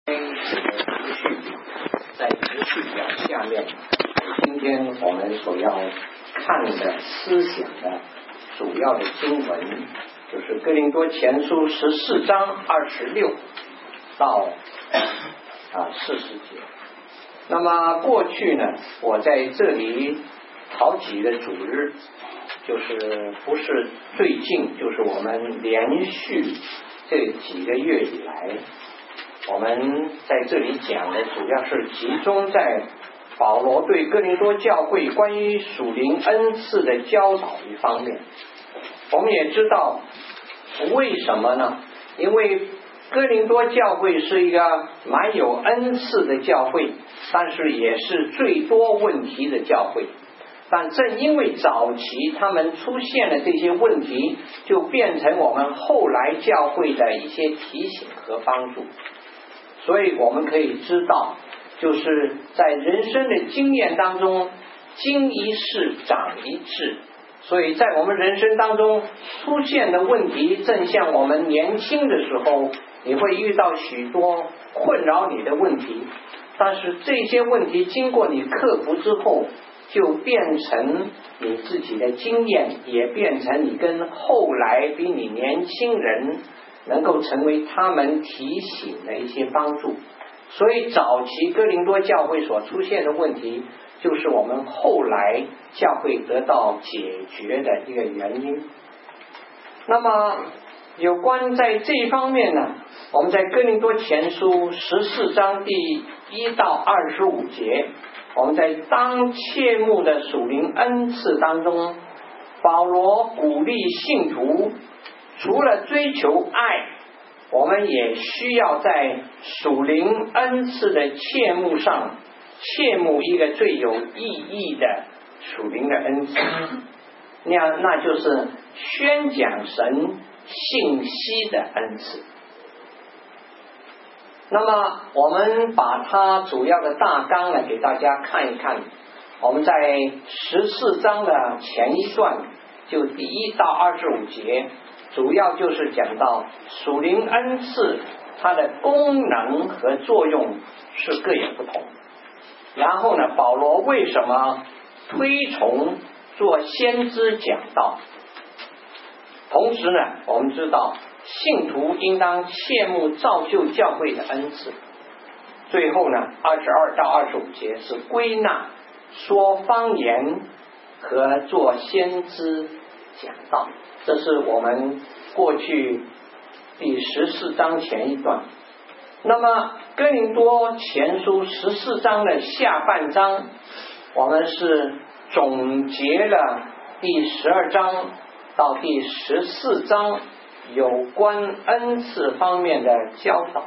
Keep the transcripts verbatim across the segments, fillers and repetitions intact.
这个直序在直序表下面，今天我们所要看的思想的主要的经文，就是哥林多前书十四章二十六到啊四十节。那么过去呢，我在这里好几个主日，就是不是最近，就是我们连续这几个月以来，我们在这里讲的主要是集中在保罗对哥林多教会关于属灵恩赐的教导一方面。我们也知道为什么呢？因为哥林多教会是一个蛮有恩赐的教会，但是也是最多问题的教会。但正因为早期他们出现了这些问题，就变成我们后来教会的一些提醒和帮助。所以我们可以知道，就是在人生的经验当中，经一事长一智。所以在我们人生当中出现的问题，正像我们年轻的时候，你会遇到许多困扰你的问题，但是这些问题经过你克服之后，就变成你自己的经验，也变成你跟后来比你年轻人能够成为他们提醒的一些帮助。所以早期哥林多教会所出现的问题，就是我们后来教会得到解决的一个原因。那么有关在这一方面呢，我们在哥林多前书十四章第一到二十五节，我们在当切慕的属灵恩赐当中，保罗鼓励信徒除了追求爱，我们也需要在属灵恩赐的切慕上切慕一个最有意义的属灵的恩赐，那那就是宣讲神信息的恩赐。那么我们把它主要的大纲呢给大家看一看。我们在十四章的前一段，就第一到二十五节，主要就是讲到属灵恩赐它的功能和作用是各有不同。然后呢，保罗为什么推崇做先知讲道？同时呢，我们知道信徒应当切慕造就教会的恩赐。最后呢，二十二到二十五节是归纳说方言和做先知讲道，这是我们过去第十四章前一段。那么哥林多前书十四章的下半章，我们是总结了第十二章到第十四章有关恩赐方面的教导。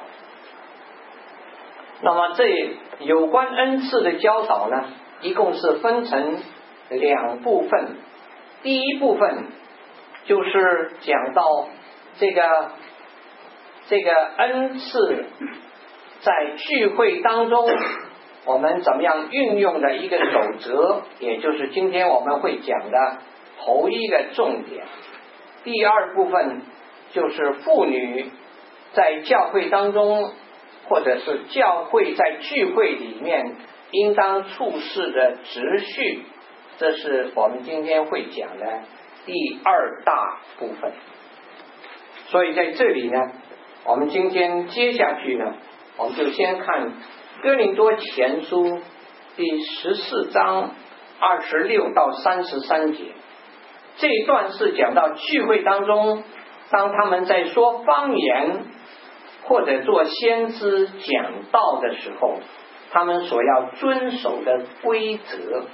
那么这有关恩赐的教导呢，一共是分成两部分。第一部分就是讲到这个这个恩赐在聚会当中我们怎么样运用的一个守则，也就是今天我们会讲的头一个重点。第二部分就是妇女在教会当中，或者是教会在聚会里面应当处事的秩序，这是我们今天会讲的第二大部分。所以在这里呢，我们今天接下去呢，我们就先看哥林多前书第十四章二十六到三十三节。这一段是讲到聚会当中，当他们在说方言或者做先知讲道的时候，他们所要遵守的规则。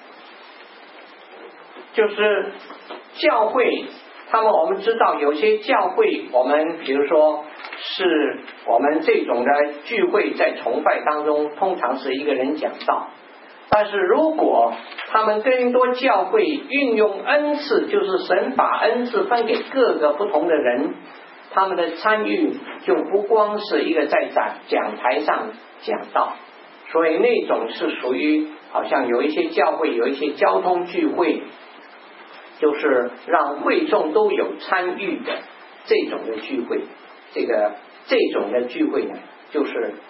就是教会他们，我们知道有些教会，我们比如说是我们这种的聚会在崇拜当中通常是一个人讲道，但是如果他们哥林多教会运用恩赐，就是神把恩赐分给各个不同的人，他们的参与就不光是一个在讲讲台上讲道，所以那种是属于好像有一些教会有一些交通聚会，就是让会众都有参与的这种的聚会。这个这种的聚会呢，就是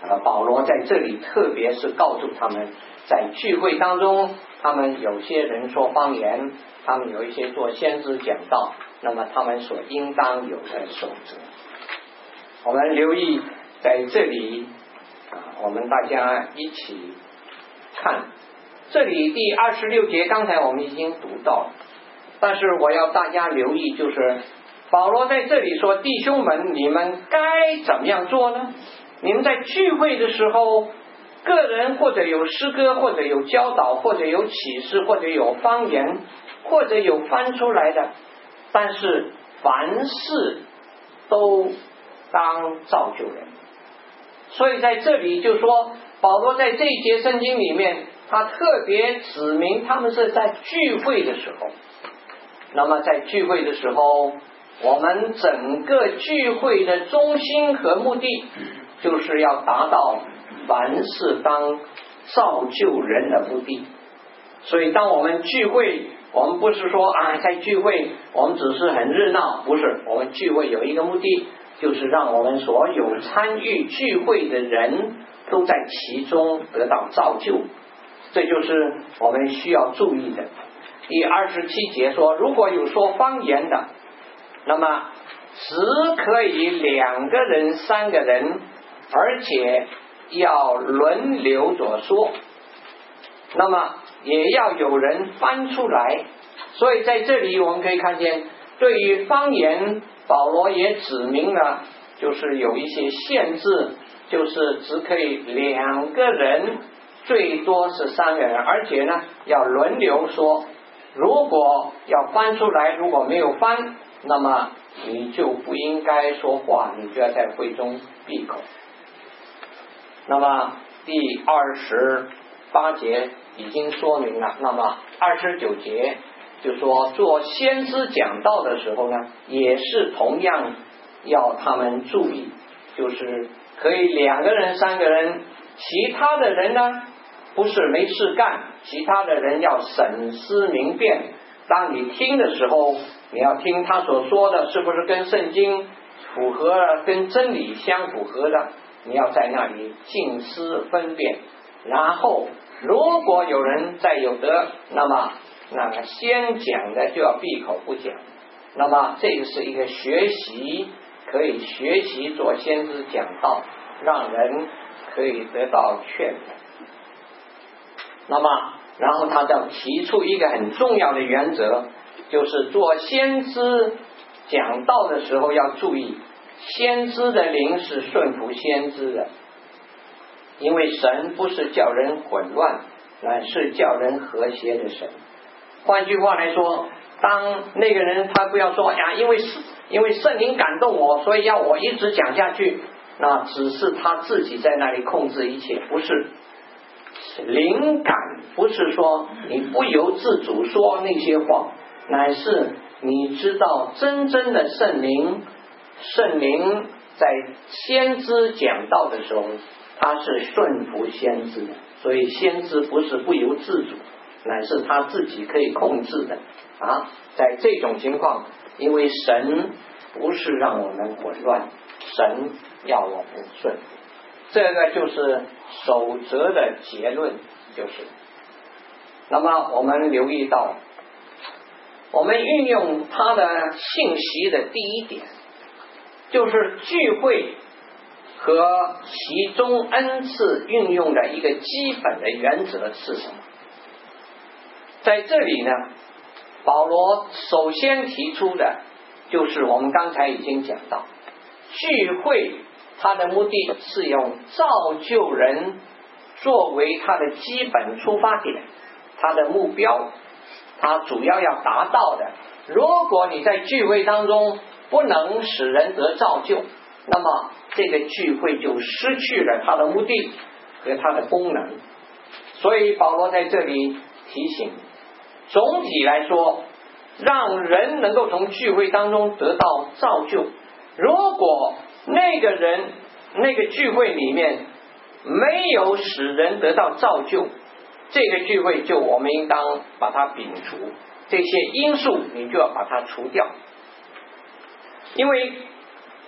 呃，保罗在这里特别是告诉他们，在聚会当中，他们有些人说方言，他们有一些做先知讲道，那么他们所应当有的守则。我们留意在这里啊，我们大家一起看这里第二十六节，刚才我们已经读到，但是我要大家留意，就是保罗在这里说，弟兄们，你们该怎么样做呢？你们在聚会的时候，个人或者有诗歌，或者有教导，或者有启示，或者有方言，或者有翻出来的，但是凡事都当造就人。所以在这里就说，保罗在这一节圣经里面，他特别指明他们是在聚会的时候。那么在聚会的时候，我们整个聚会的中心和目的，就是要达到凡事当造就人的目的。所以当我们聚会，我们不是说啊，在聚会我们只是很热闹，不是，我们聚会有一个目的，就是让我们所有参与聚会的人都在其中得到造就，这就是我们需要注意的。第二十七节说，如果有说方言的，那么只可以两个人三个人，而且要轮流着说，那么也要有人翻出来。所以在这里我们可以看见，对于方言，保罗也指明了，就是有一些限制，就是只可以两个人，最多是三个人，而且呢要轮流说。如果要翻出来，如果没有翻，那么你就不应该说话，你就要在会中闭口。那么第二十八节已经说明了，那么二十九节就说，做先知讲道的时候呢，也是同样要他们注意，就是可以两个人三个人，其他的人呢不是没事干，其他的人要审思明辨。当你听的时候，你要听他所说的是不是跟圣经符合了，跟真理相符合的，你要在那里静思分辨。然后如果有人再有得，那么那个先讲的就要闭口不讲。那么这个是一个学习，可以学习做先知讲道，让人可以得到劝勉。那么然后他就提出一个很重要的原则，就是做先知讲道的时候要注意，先知的灵是顺服先知的，因为神不是叫人混乱，乃是叫人和谐的神。换句话来说，当那个人他不要说呀，因为因为圣灵感动我，所以要我一直讲下去，那只是他自己在那里控制一切，不是。灵感不是说你不由自主说那些话，乃是你知道真正的圣灵，圣灵在先知讲道的时候，他是顺服先知的，所以先知不是不由自主，乃是他自己可以控制的啊。在这种情况，因为神不是让我们混乱，神要我们顺服，这个就是守则的结论。就是那么我们留意到，我们运用它的信息的第一点，就是聚会和其中恩赐运用的一个基本的原则是什么。在这里呢，保罗首先提出的就是我们刚才已经讲到，聚会它的目的是用造就人作为它的基本出发点，它的目标，它主要要达到的。如果你在聚会当中不能使人得造就，那么这个聚会就失去了它的目的和它的功能。所以保罗在这里提醒，总体来说，让人能够从聚会当中得到造就。如果那个人那个聚会里面没有使人得到造就，这个聚会就我们应当把它摒除，这些因素你就要把它除掉。因为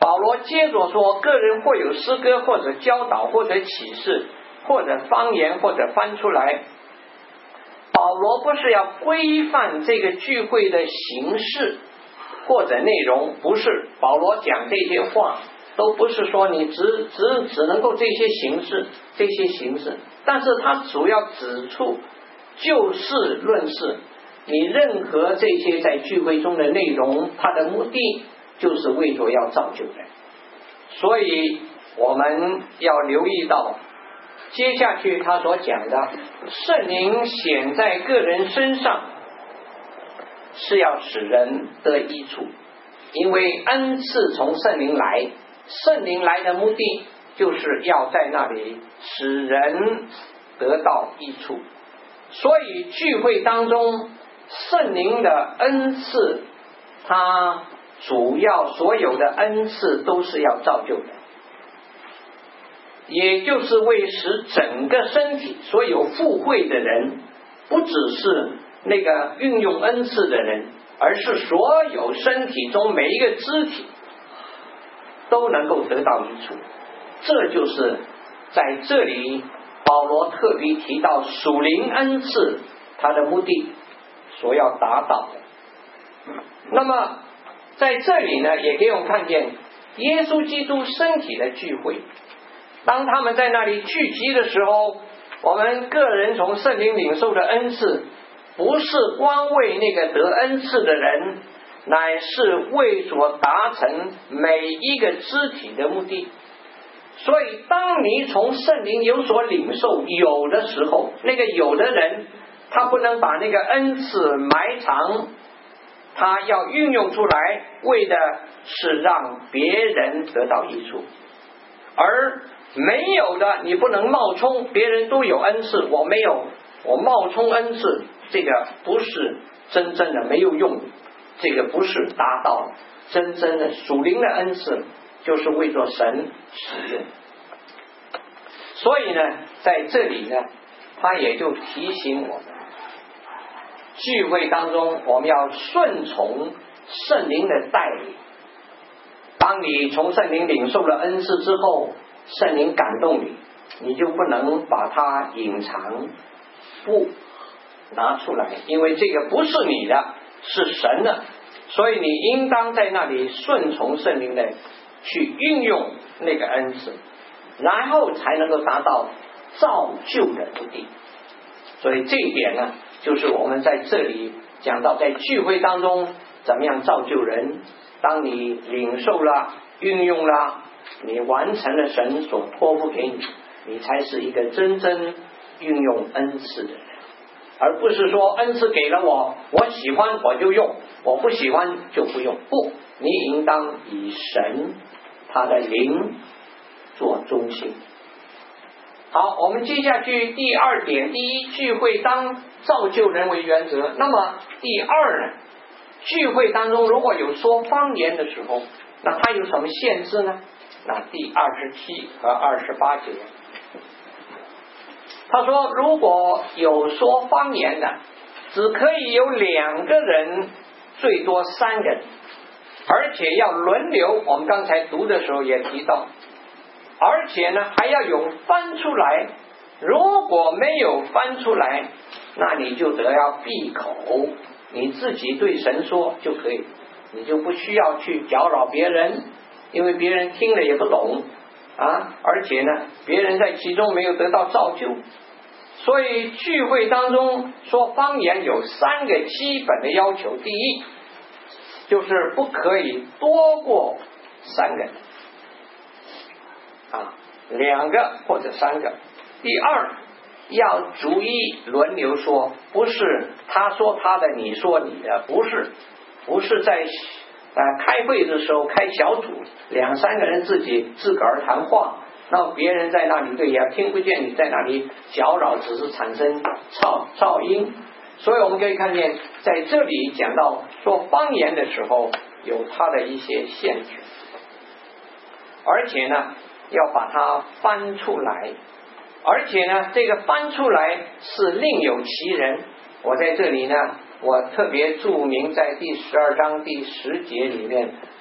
保罗接着说，个人或有诗歌，或者教导，或者启示，或者方言，或者翻出来。保罗不是要规范这个聚会的形式或者内容，不是。保罗讲这些话都不是说你只只只能够这些形式这些形式，但是他主要指出就事论事，你任何这些在聚会中的内容，它的目的就是为着要造就人。所以我们要留意到接下去他所讲的，圣灵显在个人身上是要使人得益处，因为恩赐从圣灵来，圣灵来的目的就是要在那里使人得到益处。所以聚会当中圣灵的恩赐，它主要所有的恩赐都是要造就的，也就是为使整个身体所有附会的人，不只是那个运用恩赐的人，而是所有身体中每一个肢体都能够得到益处。这就是在这里保罗特别提到属灵恩赐它的目的所要达到的。那么在这里呢，也给我们看见耶稣基督身体的聚会，当他们在那里聚集的时候，我们个人从圣灵领受的恩赐，不是光为那个得恩赐的人，乃是为所达成每一个肢体的目的。所以当你从圣灵有所领受有的时候，那个有的人他不能把那个恩赐埋藏，他要运用出来，为的是让别人得到益处。而没有的，你不能冒充，别人都有恩赐，我没有，我冒充恩赐，这个不是真正的没有用，这个不是达到真正的属灵的恩赐，就是为着神使用。所以呢，在这里呢，他也就提醒我们，聚会当中我们要顺从圣灵的带领。当你从圣灵领受了恩赐之后，圣灵感动你，你就不能把它隐藏，不拿出来，因为这个不是你的，是神的，所以你应当在那里顺从圣灵的去运用那个恩赐，然后才能够达到造就的目的。所以这一点呢，就是我们在这里讲到在聚会当中怎么样造就人。当你领受了运用了，你完成了神所托付给你，你才是一个真正运用恩赐的人，而不是说恩赐给了我，我喜欢我就用，我不喜欢就不用。不，你应当以神他的灵做中心。好，我们接下去第二点，第一，聚会当造就人为原则。那么第二呢，聚会当中如果有说方言的时候，那它有什么限制呢？那第二十七和二十八节，他说如果有说方言的，只可以有两个人，最多三个人，而且要轮流。我们刚才读的时候也提到，而且呢还要有翻出来，如果没有翻出来，那你就得要闭口，你自己对神说就可以，你就不需要去搅扰别人，因为别人听了也不懂啊，而且呢别人在其中没有得到造就。所以聚会当中说方言有三个基本的要求。第一，就是不可以多过三个啊，两个或者三个。第二，要逐一轮流说，不是他说他的你说你的，不是不是在呃开会的时候开小组，两三个人自己自个儿谈话，那别人在那里对也听不见，你在那里搅扰，只是产生噪噪音。所以我们可以看见在这里讲到说方言的时候有它的一些限制，而且呢要把它翻出来，而且呢这个翻出来是另有其人。我在这里呢我特别注明在第十二章第十节里面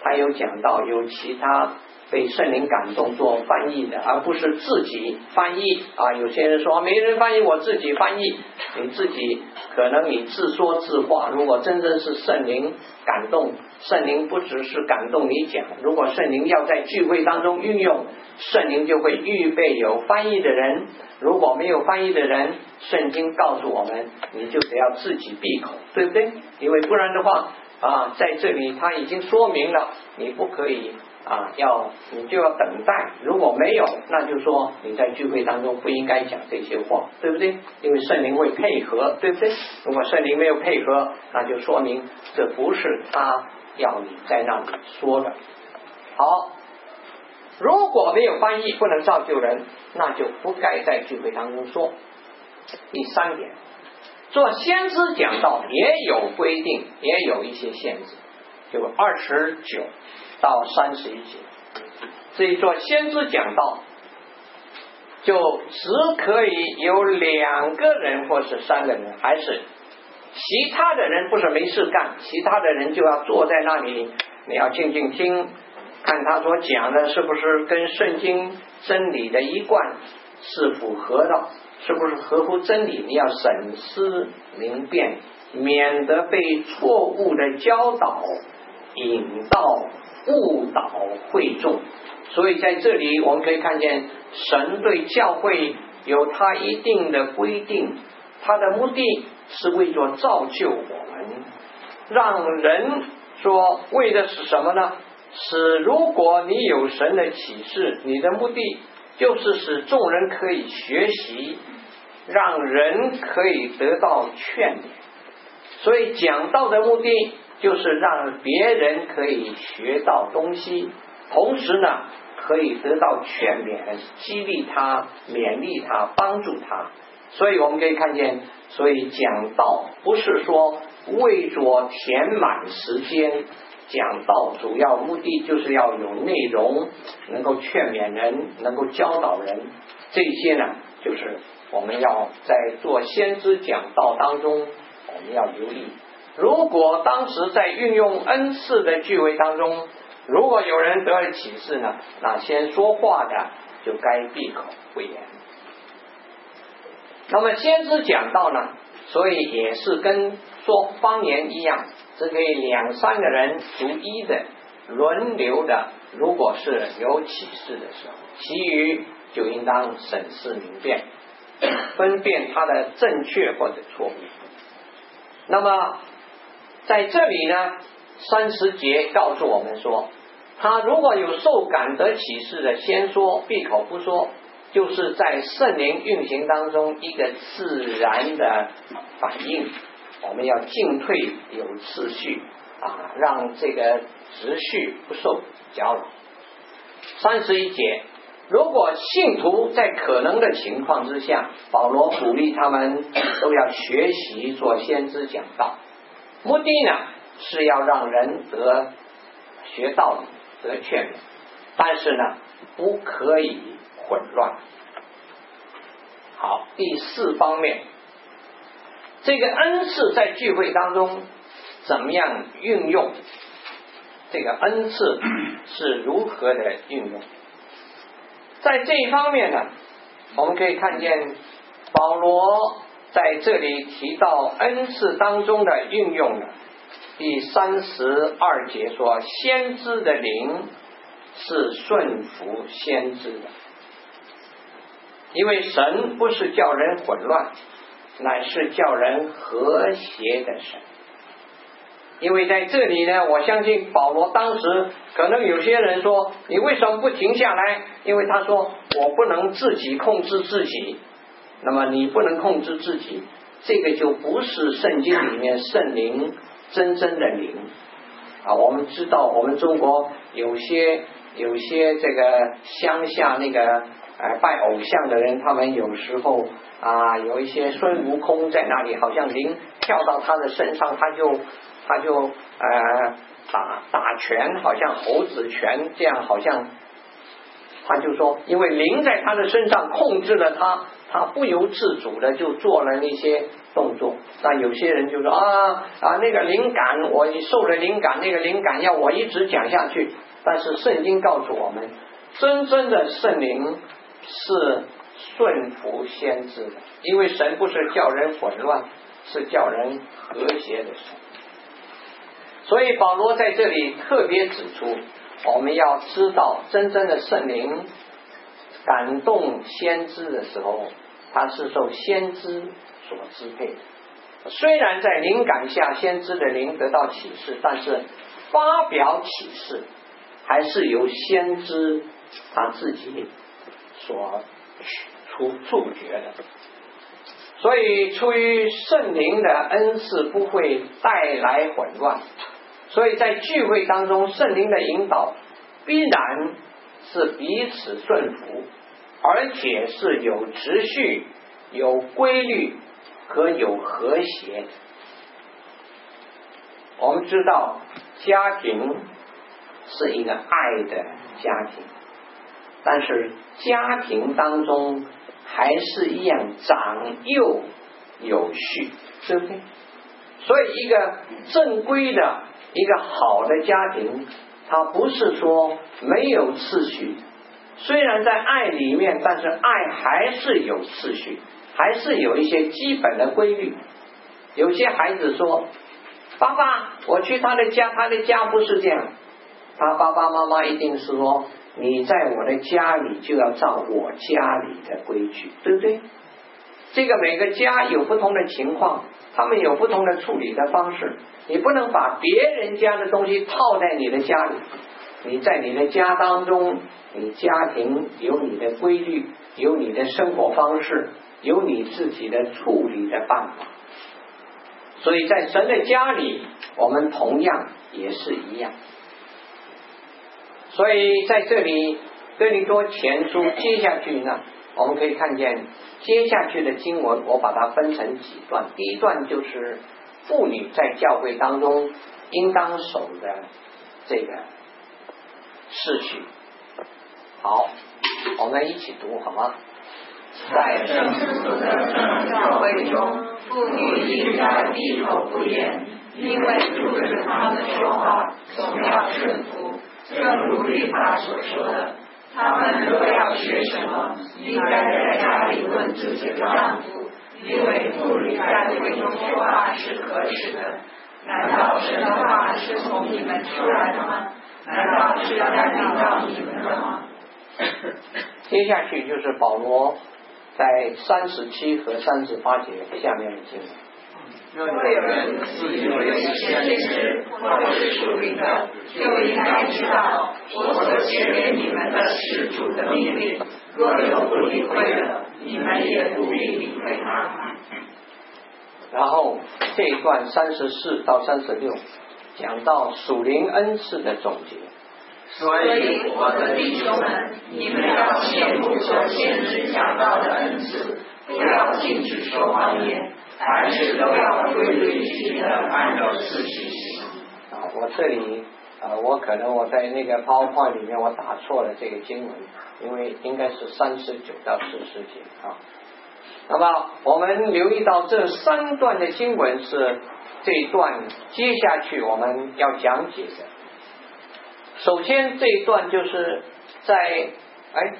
他有讲到有其他被圣灵感动做翻译的，而不是自己翻译啊。有些人说没人翻译，我自己翻译，你自己可能你自说自话。如果真正是圣灵感动，圣灵不只是感动你讲，如果圣灵要在聚会当中运用，圣灵就会预备有翻译的人。如果没有翻译的人，圣经告诉我们，你就得要自己闭口，对不对？因为不然的话啊，在这里他已经说明了，你不可以啊，要你就要等待。如果没有，那就说你在聚会当中不应该讲这些话，对不对？因为圣灵会配合，对不对？如果圣灵没有配合，那就说明这不是他要你在那里说的。好，如果没有翻译不能造就人，那就不该在聚会当中说。第三点，做先知讲道也有规定，也有一些限制，就二十九到三十一节。这一做先知讲道就只可以有两个人或是三个人，还是其他的人不是没事干，其他的人就要坐在那里，你要静静听，看他所讲的是不是跟圣经真理的一贯是符合的，是不是合乎真理，你要审思明辨，免得被错误的教导引导误导会众。所以在这里我们可以看见神对教会有他一定的规定，他的目的是为着造就我们，让人说为的是什么呢？是如果你有神的启示，你的目的就是使众人可以学习，让人可以得到劝勉。所以讲道的目的就是让别人可以学到东西，同时呢可以得到劝勉，激励他，勉励他，帮助他。所以我们可以看见，所以讲道不是说为着填满时间，讲道主要目的就是要有内容，能够劝勉人，能够教导人。这些呢就是我们要在做先知讲道当中我们要留意。如果当时在运用恩赐的聚会当中，如果有人得了启示呢，那先说话的就该闭口不言。那么先知讲道呢，所以也是跟说方言一样，这可以两三个人逐一的轮流的，如果是有启示的时候，其余就应当审视明辨，分辨它的正确或者错误。那么在这里呢，三十节告诉我们说，他如果有受感得启示的，先说闭口不说，就是在圣灵运行当中一个自然的反应。我们要进退有次序啊，让这个秩序不受搅扰。三十一节，如果信徒在可能的情况之下，保罗鼓励他们都要学习做先知讲道，目的呢是要让人得学道理，得劝勉，但是呢不可以混乱。好，第四方面，这个恩赐在聚会当中怎么样运用？这个恩赐是如何的运用？在这一方面呢，我们可以看见保罗在这里提到恩赐当中的运用呢。第三十二节说，先知的灵是顺服先知的，因为神不是叫人混乱，乃是叫人和谐的神。因为在这里呢，我相信保罗当时可能有些人说，你为什么不停下来？因为他说我不能自己控制自己。那么你不能控制自己，这个就不是圣经里面圣灵真正的灵啊。我们知道我们中国有些有些这个乡下那个呃拜偶像的人，他们有时候啊有一些孙悟空在那里，好像灵跳到他的身上，他就他就呃打打拳，好像猴子拳这样，好像他就说因为灵在他的身上控制了他， 他不由自主的就做了那些动作。那有些人就说啊啊那个灵感，我受了灵感，那个灵感要我一直讲下去。但是圣经告诉我们，真正的圣灵是顺服先知的，因为神不是叫人混乱，是叫人和谐的神。所以保罗在这里特别指出，我们要知道真正的圣灵感动先知的时候，他是受先知所支配的。虽然在灵感下先知的灵得到启示，但是发表启示还是由先知他自己所出触觉的。所以出于圣灵的恩赐不会带来混乱，所以在聚会当中圣灵的引导必然是彼此顺服，而且是有秩序、有规律和有和谐。我们知道家庭是一个爱的家庭，但是家庭当中还是一样长幼有序，对不对？所以一个正规的一个好的家庭，它不是说没有次序，虽然在爱里面，但是爱还是有次序，还是有一些基本的规律。有些孩子说，爸爸我去他的家，他的家不是这样，他爸爸妈妈一定是说，你在我的家里就要照我家里的规矩，对不对？这个每个家有不同的情况，他们有不同的处理的方式，你不能把别人家的东西套在你的家里。你在你的家当中，你家庭有你的规律，有你的生活方式，有你自己的处理的办法。所以在神的家里，我们同样也是一样。所以在这里哥林多前书接下去呢，我们可以看见接下去的经文，我把它分成几段。第一段就是妇女在教会当中应当守的这个秩序。好，我们一起读好吗？ 在圣徒的教会中，妇女应该闭口不言，因为主对他们说话总要顺服，正如律法所说的，他们若要学什么，应该在家里问自己的丈夫，因为妇女在会中说话是合适的。难道神的话是从你们出来的吗？难道是要领到你们的吗？ 接下去就是保罗在三十七和三十八节下面的经文。 若有人自以为是先知或是属灵的，就应该知道我所写给你们的是主的命令。若有不理会的，你们也不必理会他。 然后这一段三十四到三十六讲到属灵恩赐的总结。 所以我的弟兄们，你们要羡慕所先知讲到的恩赐，不要禁止说方言，凡事都要规律矩矩的按照次序行。 啊，我这里啊，我可能我在那个 PowerPoint 里面我打错了这个经文，因为应该是三十九到四十节啊。那么我们留意到这三段的经文是这一段接下去我们要讲解的。首先这一段就是在哎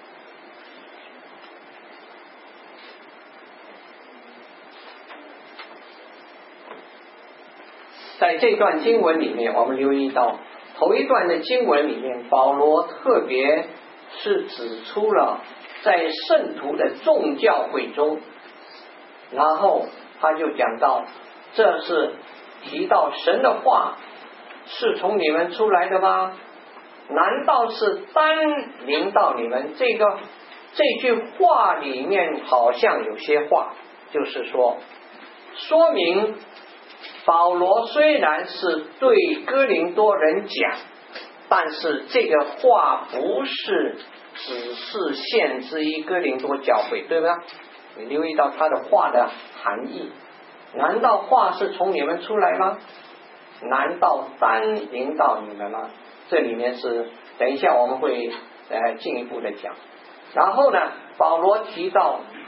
在这段经文里面，我们留意到头一段的经文里面，保罗特别是指出了在圣徒的众教会中，然后他就讲到这是提到神的话是从你们出来的吗？难道是单临到你们？这个这句话里面好像有些话，就是说说明保罗虽然是对哥林多人讲，但是这个话不是只是限制于哥林多教会，对吧？你留意到他的话的含义，难道话是从你们出来吗？难道单临到你们吗？这里面是等一下我们会呃进一步的讲。然后呢，保罗提到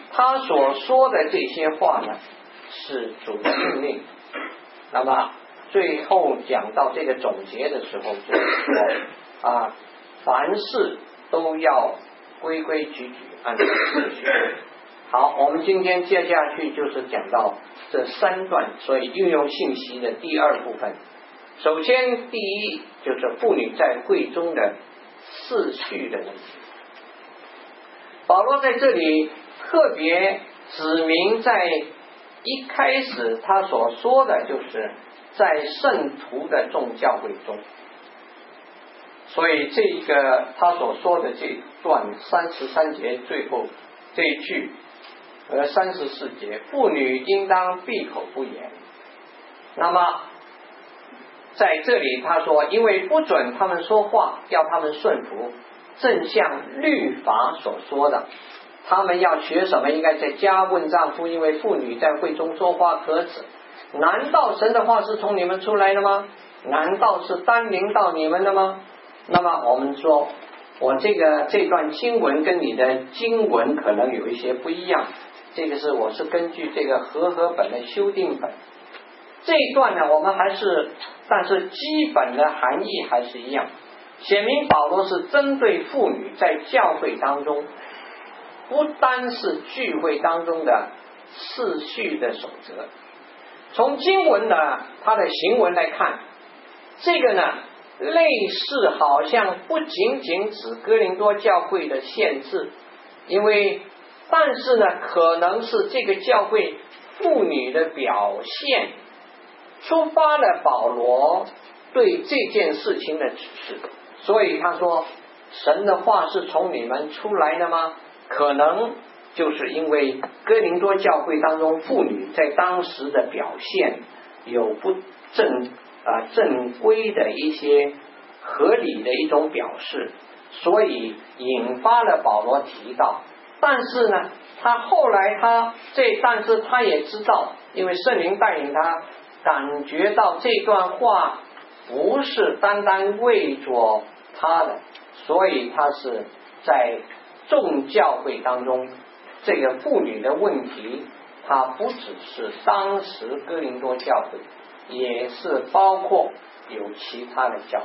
他所说的这些话呢是主的命令。那么最后讲到这个总结的时候，就是说啊，凡事都要规规矩矩，按照次序。好，我们今天接下去就是讲到这三段，所以运用信息的第二部分。首先，第一就是妇女在会中的次序的问题。保罗在这里特别指明，在一开始他所说的就是在圣徒的众教会中，所以这个他所说的这段三十三节最后这一句和三十四节，妇女应当闭口不言。那么在这里他说，因为不准他们说话，要他们顺服，正像律法所说的。他们要学什么？应该在家问丈夫，因为妇女在会中说话可耻。难道神的话是从你们出来的吗？难道是单临到你们的吗？那么我们说，我这个这段经文跟你的经文可能有一些不一样，这个是我是根据这个和合本的修订本。这一段呢，我们还是但是基本的含义还是一样，显明保罗是针对妇女在教会当中，不单是聚会当中的次序的守则。从经文的他的行文来看，这个呢类似好像不仅仅指哥林多教会的限制，因为但是呢可能是这个教会妇女的表现触发了保罗对这件事情的指示。所以他说，神的话是从你们出来的吗？可能就是因为哥林多教会当中妇女在当时的表现有不正啊正规的一些合理的一种表示，所以引发了保罗提到。但是呢他后来他这但是他也知道，因为圣灵带领他感觉到这段话不是单单为着他的，所以他是在众教会当中，这个妇女的问题它不只是当时哥林多教会，也是包括有其他的教会。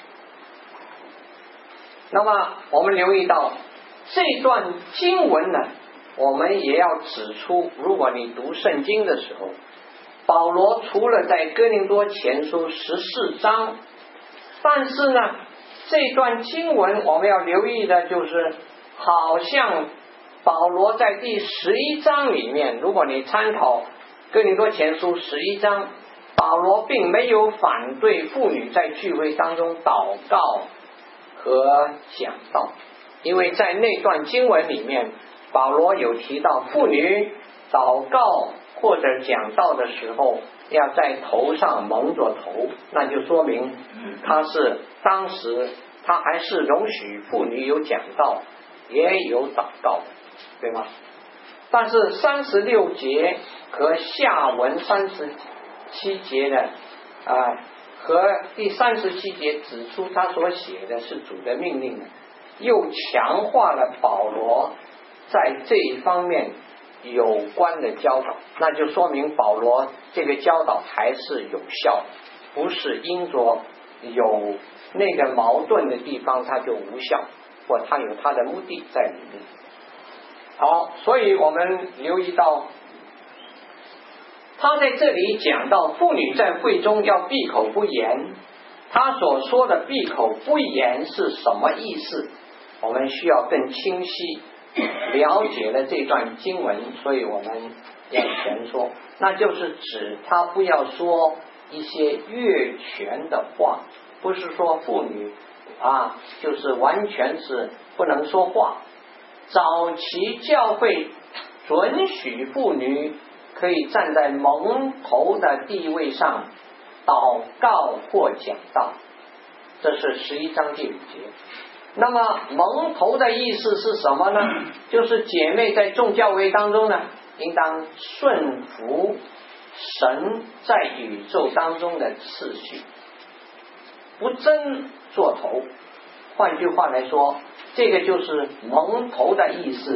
那么我们留意到这段经文呢，我们也要指出，如果你读圣经的时候，保罗除了在哥林多前书十四章，但是呢这段经文我们要留意的就是好像保罗在第十一章里面，如果你参考哥林多前书十一章，保罗并没有反对妇女在聚会当中祷告和讲道，因为在那段经文里面保罗有提到妇女祷告或者讲道的时候要在头上蒙着头，那就说明他是当时他还是容许妇女有讲道也有祷告的，对吗？但是三十六节和下文三十七节的啊、呃，和第三十七节指出他所写的是主的命令，又强化了保罗在这一方面有关的教导，那就说明保罗这个教导还是有效，不是因着有那个矛盾的地方它就无效，或它有它的目的在里面。好，所以我们留意到他在这里讲到妇女在会中要闭口不言，他所说的闭口不言是什么意思？我们需要更清晰了解了这段经文，所以我们要全说，那就是指他不要说一些越权的话，不是说妇女啊就是完全是不能说话。早期教会准许妇女可以站在蒙头的地位上祷告或讲道，这是十一章第五节。那么蒙头的意思是什么呢？就是姐妹在众教会当中呢，应当顺服神在宇宙当中的次序，不争做头。换句话来说，这个就是蒙头的意思，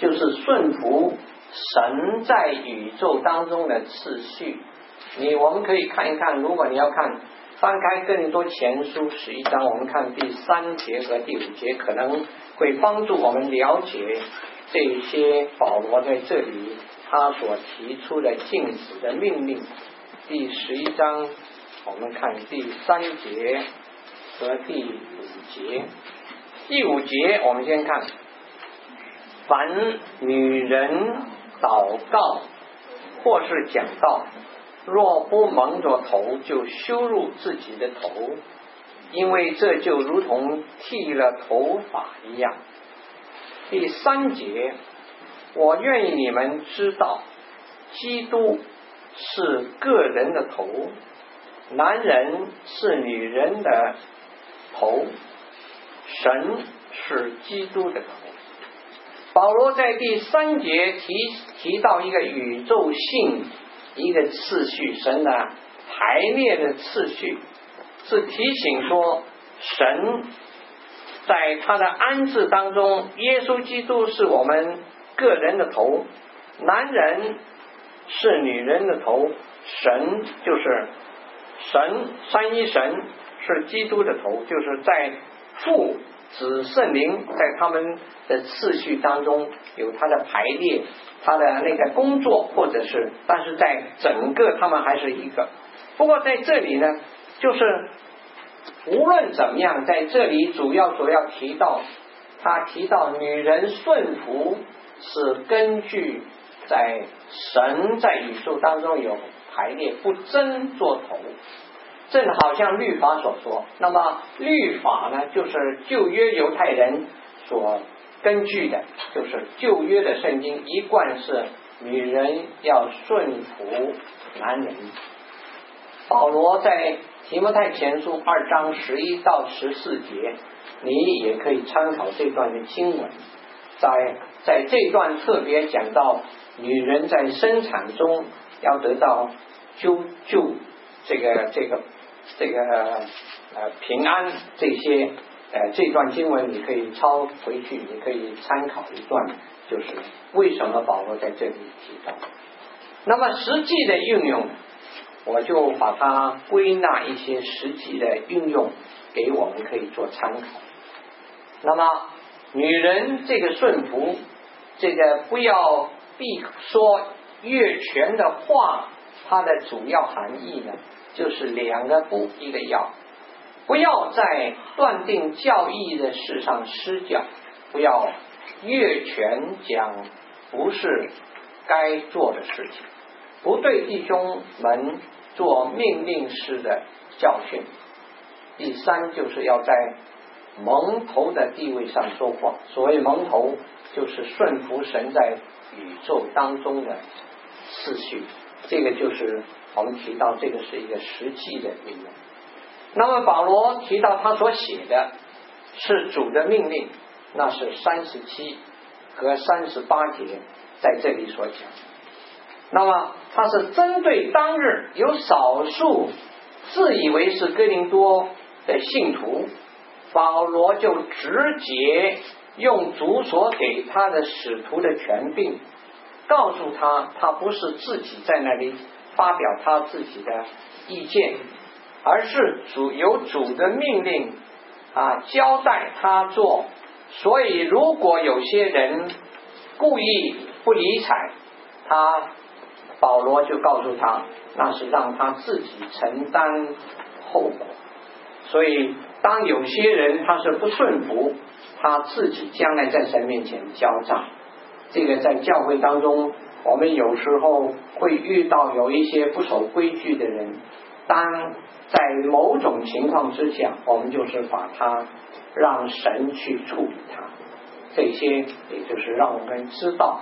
就是顺服神在宇宙当中的次序。你我们可以看一看，如果你要看翻开更多前书十一章，我们看第三节和第五节，可能会帮助我们了解这些保罗在这里他所提出的禁止的命令。第十一章我们看第三节和第五节。第五节我们先看，凡女人祷告或是讲道，若不蒙着头，就羞辱自己的头，因为这就如同剃了头发一样。第三节，我愿意你们知道，基督是个人的头，男人是女人的头，神是基督的头。保罗在第三节提提到一个宇宙性一个次序，神的排列的次序，是提醒说神在他的安置当中，耶稣基督是我们个人的头，男人是女人的头，神就是神，三一神是基督的头，就是在父子圣灵在他们的次序当中有他的排列，他的那个工作，或者是但是在整个他们还是一个。不过在这里呢，就是无论怎么样，在这里主要主要提到他提到女人顺服是根据在神在宇宙当中有排列，不争做头，正好像律法所说。那么律法呢，就是旧约犹太人所根据的，就是旧约的圣经一贯是女人要顺服男人。保罗在提摩太前书二章十一到十四节，你也可以参考这段的经文。在在这段特别讲到女人在生产中要得到救救这个这个这个呃平安，这些呃这段经文你可以抄回去，你可以参考一段，就是为什么保罗在这里提到。那么实际的运用，我就把它归纳一些实际的运用给我们可以做参考。那么女人这个顺服，这个不要必说越权的话，它的主要含义呢，就是两个不一个要，不要在断定教义的事上失教，不要越权讲不是该做的事情，不对弟兄们做命令式的教训。第三，就是要在蒙头的地位上说话，所谓蒙头就是顺服神在宇宙当中的次序，这个就是我们提到这个是一个实际的应用。那么保罗提到他所写的是主的命令，那是三十七和三十八节在这里所讲。那么他是针对当日有少数自以为是哥林多的信徒，保罗就直接用主所给他的使徒的权柄，告诉他他不是自己在那里发表他自己的意见，而是主有主的命令啊交代他做。所以如果有些人故意不理睬他，保罗就告诉他，那是让他自己承担后果。所以当有些人他是不顺服，他自己将来在神面前交账。这个在教会当中，我们有时候会遇到有一些不守规矩的人，当在某种情况之下，我们就是把他让神去处理他。这些也就是让我们知道。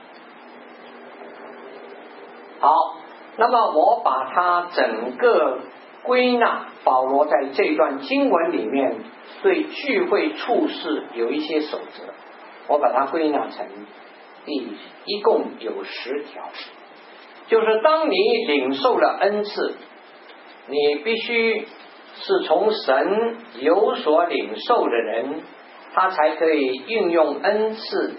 好，那么我把它整个归纳，保罗在这段经文里面对聚会处事有一些守则，我把它归纳成第一共有十条。就是当你领受了恩赐，你必须是从神有所领受的人，他才可以运用恩赐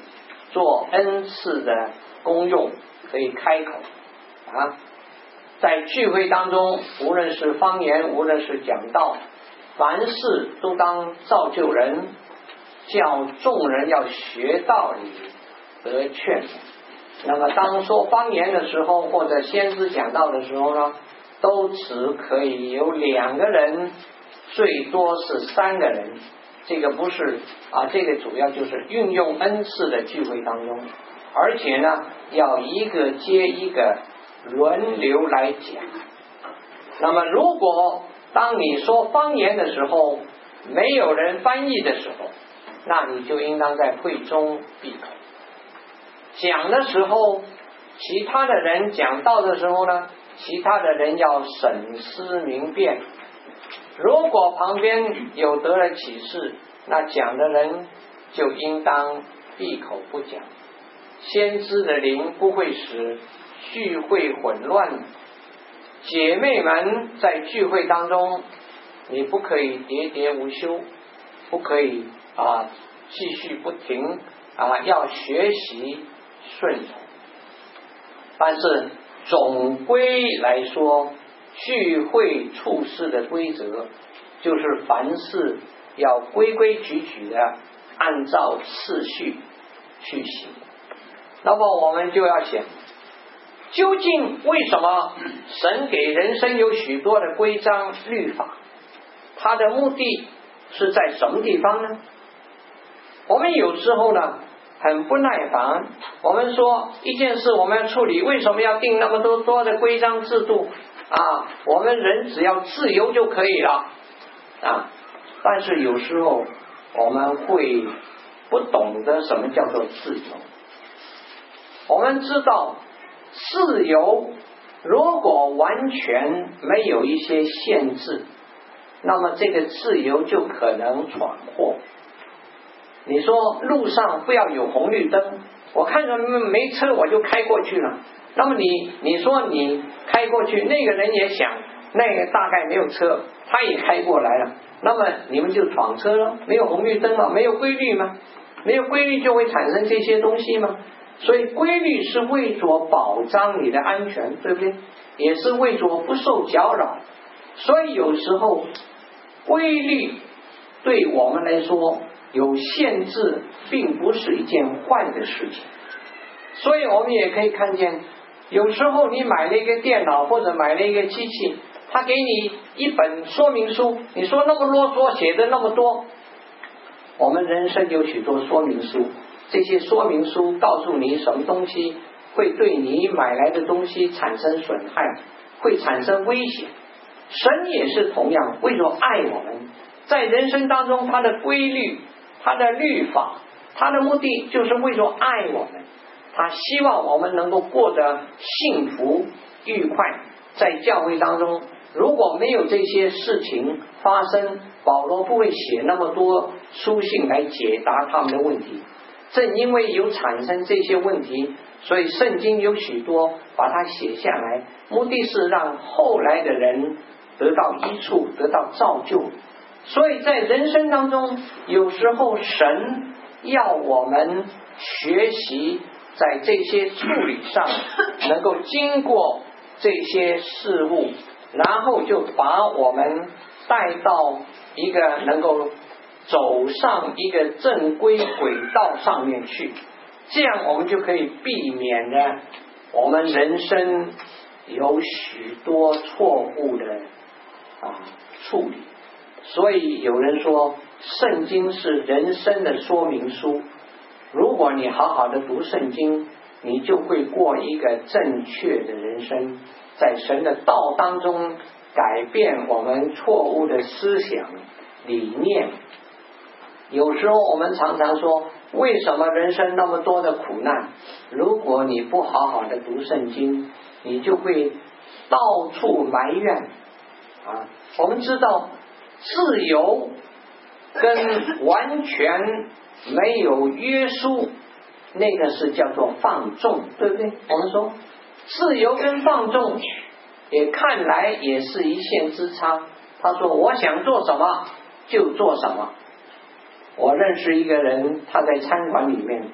做恩赐的功用，可以开口啊。在聚会当中，无论是方言，无论是讲道，凡事都当造就人，叫众人要学道理，得劝。那么当说方言的时候，或者先知讲道的时候呢，都只可以有两个人，最多是三个人。这个不是啊，这个主要就是运用恩赐的聚会当中，而且呢，要一个接一个轮流来讲。那么如果当你说方言的时候，没有人翻译的时候，那你就应当在会中闭口。讲的时候，其他的人讲道的时候呢，其他的人要审思明辨。如果旁边有得了启示，那讲的人就应当闭口不讲。先知的灵不会使聚会混乱。姐妹们在聚会当中，你不可以喋喋无休，不可以啊继续不停啊，要学习顺从。但是总归来说，聚会处事的规则就是凡事要规规矩矩的按照次序去行。那么我们就要想，究竟为什么神给人生有许多的规章律法？它的目的是在什么地方呢？我们有时候呢很不耐烦，我们说一件事我们要处理，为什么要定那么多多的规章制度啊？我们人只要自由就可以了啊！但是有时候我们会不懂得什么叫做自由。我们知道自由如果完全没有一些限制，那么这个自由就可能闯祸。你说路上不要有红绿灯，我看着没车我就开过去了，那么你你说你开过去，那个人也想那个大概没有车，他也开过来了，那么你们就闯车了。没有红绿灯吗？没有规律吗？没有规律就会产生这些东西吗？所以规律是为着保障你的安全，对不对？也是为着不受搅扰。所以有时候规律对我们来说有限制，并不是一件坏的事情。所以我们也可以看见，有时候你买了一个电脑或者买了一个机器，他给你一本说明书，你说那么啰嗦，写的那么多。我们人生有许多说明书，这些说明书告诉你什么东西会对你买来的东西产生损害，会产生危险。神也是同样，为什么爱我们？在人生当中，他的规律，他的律法，他的目的就是为了爱我们。他希望我们能够过得幸福愉快。在教会当中，如果没有这些事情发生，保罗不会写那么多书信来解答他们的问题。正因为有产生这些问题，所以圣经有许多把它写下来，目的是让后来的人得到益处，得到造就。所以在人生当中，有时候神要我们学习在这些处理上能够经过这些事物，然后就把我们带到一个能够走上一个正规轨道上面去，这样我们就可以避免了我们人生有许多错误的啊处理。所以有人说圣经是人生的说明书，如果你好好的读圣经，你就会过一个正确的人生，在神的道当中改变我们错误的思想理念。有时候我们常常说，为什么人生那么多的苦难？如果你不好好的读圣经，你就会到处埋怨啊。我们知道自由跟完全没有约束，那个是叫做放纵，对不对？我们说自由跟放纵也看来也是一线之差。他说我想做什么就做什么。我认识一个人，他在餐馆里面，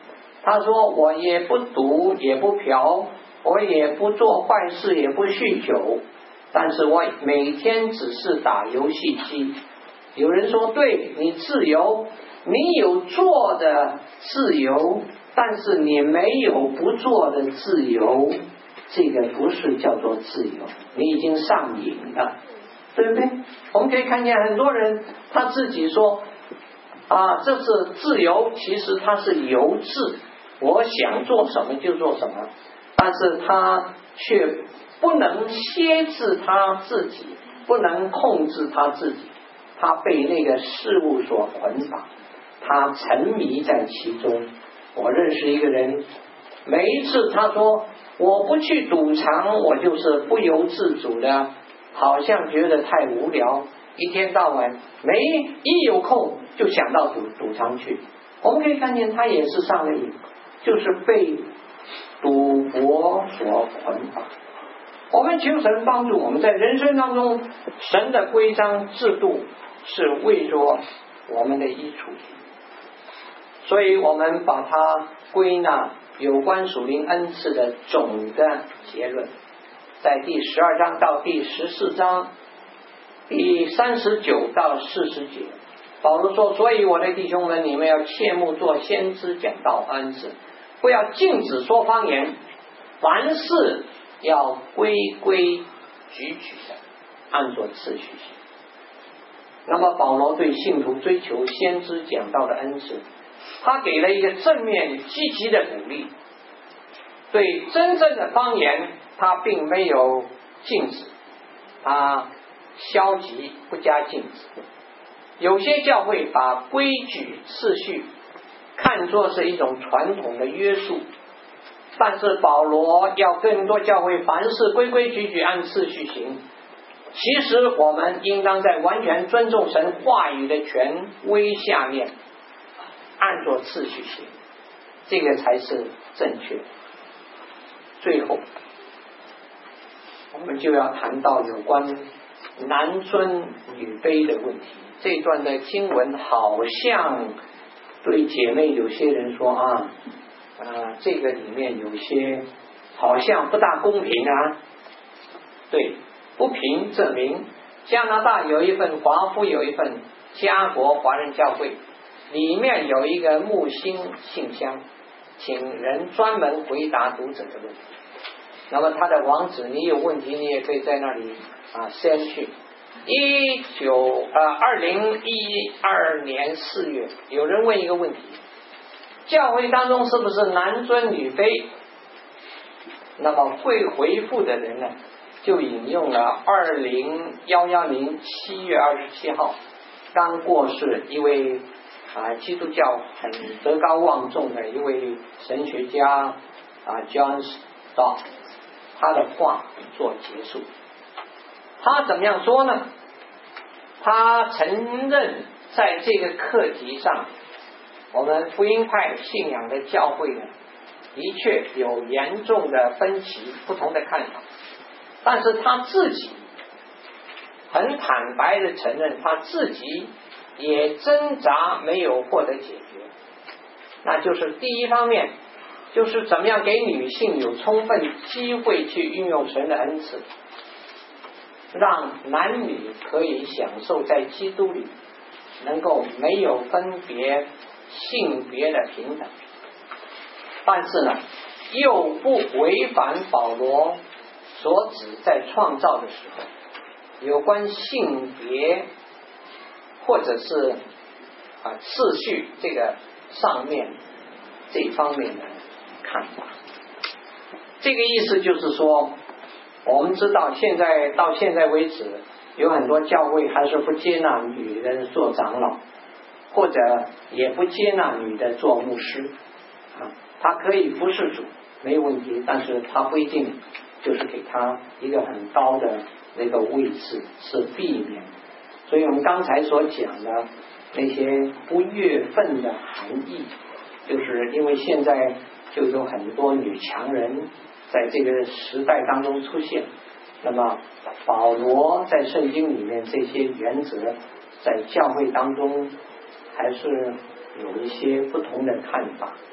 他说我也不赌也不嫖，我也不做坏事也不酗酒，但是我每天只是打游戏机。有人说对，你自由，你有做的自由，但是你没有不做的自由，这个不是叫做自由，你已经上瘾了，对不对？我们可以看见很多人他自己说啊，这是自由，其实他是由自，我想做什么就做什么，但是他却不能歇制他自己，不能控制他自己，他被那个事物所捆绑，他沉迷在其中。我认识一个人，每一次他说我不去赌场，我就是不由自主的，好像觉得太无聊，一天到晚没一有空就想到赌赌场去。我们可以看见他也是上了瘾，就是被赌博所捆绑。我们求神帮助我们，在人生当中，神的规章制度是为着我们的益处，所以我们把它归纳有关属灵恩赐的总的结论，在第十二章到第十四章第三十九到四十节，保罗说，所以我的弟兄们，你们要切莫做先知讲道恩赐，不要禁止说方言，凡事要规规矩矩的按着次序行。那么保罗对信徒追求先知讲道的恩赐，他给了一个正面积极的鼓励。对真正的方言他并没有禁止，他消极不加禁止。有些教会把规矩次序看作是一种传统的约束，但是保罗要更多教会凡事规规矩矩按次序行。其实我们应当在完全尊重神话语的权威下面按着次序行，这个才是正确。最后我们就要谈到有关男尊女卑的问题。这段的经文好像对姐妹有些人说啊，呃，这个里面有些好像不大公平啊。对，不平证明加拿大有一份，华府有一份加国华人教会，里面有一个木星信箱，请人专门回答读者的问题。那么他的网址，你有问题你也可以在那里啊 send 去。一九呃二零一二年四月，有人问一个问题：教会当中是不是男尊女卑？那么会回复的人呢，就引用了二零幺幺年七月二十七号刚过世一位啊基督教很德高望重的一位神学家啊 John Stott 他的话做结束。他怎么样说呢？他承认在这个课题上，我们福音派信仰的教会呢，的确有严重的分歧，不同的看法。但是他自己很坦白的承认，他自己也挣扎没有获得解决。那就是第一方面，就是怎么样给女性有充分机会去运用神的恩赐，让男女可以享受在基督里能够没有分别性别的平等，但是呢又不违反保罗所指在创造的时候有关性别或者是啊次序这个上面这方面的看法。这个意思就是说，我们知道现在到现在为止，有很多教会还是不接纳女人做长老，或者也不接纳女的做牧师啊，她可以服侍主没有问题，但是她不一定就是给她一个很高的那个位置，是避免。所以我们刚才所讲的那些不越分的含义，就是因为现在就有很多女强人在这个时代当中出现，那么保罗在圣经里面这些原则在教会当中还是有一些不同的看法，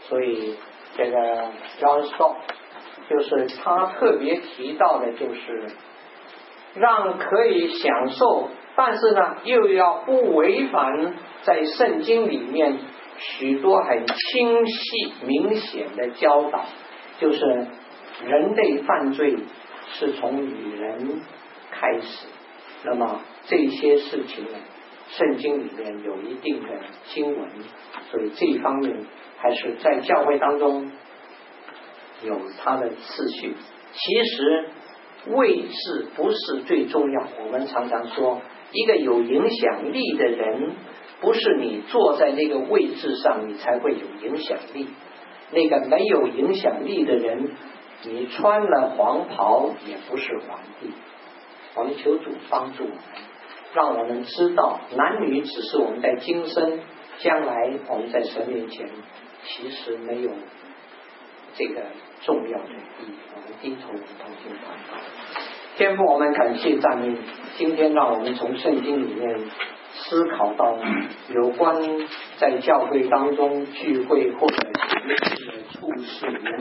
所以这个 John Stott 就是他特别提到的，就是让可以享受，但是呢又要不违反在圣经里面许多很清晰明显的教导，就是人类犯罪是从女人开始，那么这些事情呢圣经里面有一定的经文，所以这一方面还是在教会当中有它的次序。其实位置不是最重要，我们常常说一个有影响力的人，不是你坐在那个位置上你才会有影响力，那个没有影响力的人，你穿了黄袍也不是皇帝。我们求主帮助我们，让我们知道男女只是我们在今生，将来我们在神面前其实没有这个重要的意义。我们低头同心祷告。天父，我们感谢赞美，今天让我们从圣经里面思考到有关在教会当中聚会或者处事